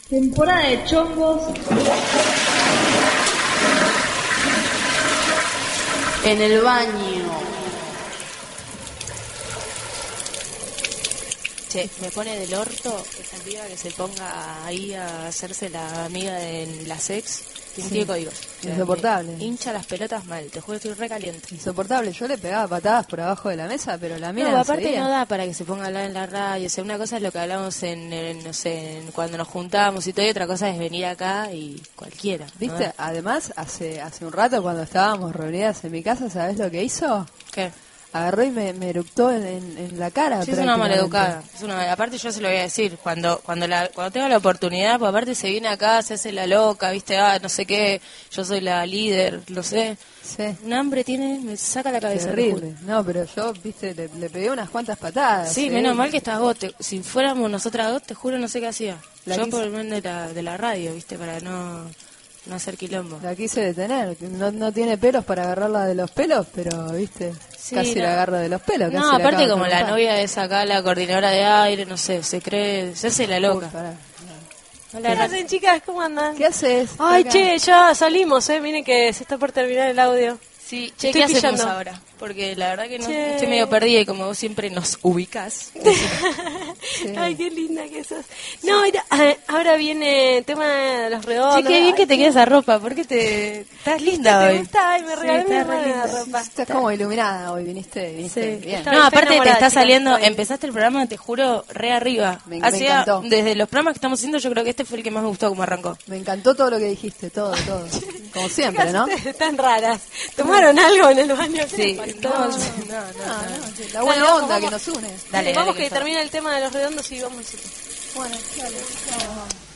Temporada de chongos. En el baño. Che, me pone del orto esa piba que se ponga ahí a hacerse la amiga de la sex. Tiene códigos. O sea, insoportable. Hincha las pelotas mal, te juro, estoy re caliente. Insoportable. Yo le pegaba patadas por abajo de la mesa, pero la mina No, no aparte seguía. no da para que se ponga a hablar en la radio. O sea, una cosa es lo que hablamos no sé, cuando nos juntamos y todo, y otra cosa es venir acá y cualquiera. ¿Viste? ¿No? Además, hace un rato cuando estábamos reunidas en mi casa, ¿sabés lo que hizo? ¿Qué? Agarró y me eructó en la cara. Sí, es una maleducada. Aparte yo se lo voy a decir, cuando tenga la oportunidad, pues aparte se viene acá, se hace la loca, viste, no sé qué, yo soy la líder, lo sé. Sí. Un hambre tiene, me saca la cabeza. Terrible. No, pero yo, viste, le pegué unas cuantas patadas. Sí, menos mal que estás vos. Si fuéramos nosotras dos, te juro, no sé qué hacía. Yo por el bien de la radio, viste, para no hacer quilombo. La quise detener. No tiene pelos para agarrarla de los pelos, pero, viste, Sí, casi la agarra de los pelos. No, aparte como la novia es acá, la coordinadora de aire, no sé, se hace la loca. Pará. ¿Qué hacen, chicas? ¿Cómo andan? ¿Qué haces? Ay, Acá. che, ya salimos, miren que se está por terminar el audio. Sí, Che, ¿qué estoy hacemos pillando. ahora? Porque la verdad que no Che. estoy medio perdida y como vos siempre nos ubicás. Ay, qué linda que sos. No, mira, ahora viene el tema de los redondos. Che, qué bien que te queda esa ropa, porque estás linda ¿Te hoy. gusta? Ay, me regalé mi estás re hermana linda. la ropa. Estás como iluminada hoy, viniste Sí. bien. Está- No, aparte te enamorada, está chicas, saliendo, estoy- empezaste el programa, te juro, re arriba. Me encantó. Desde los programas que estamos haciendo, yo creo que este fue el que más me gustó como arrancó. Me encantó todo lo que dijiste, todo. Como siempre, ¿no? Están raras. ¿Tomaron algo en el baño? Sí, todos. La buena Dale, onda vamos. que nos une. Dale, Vamos dale, que termina el tema de los redondos y vamos. Bueno, dale, vamos.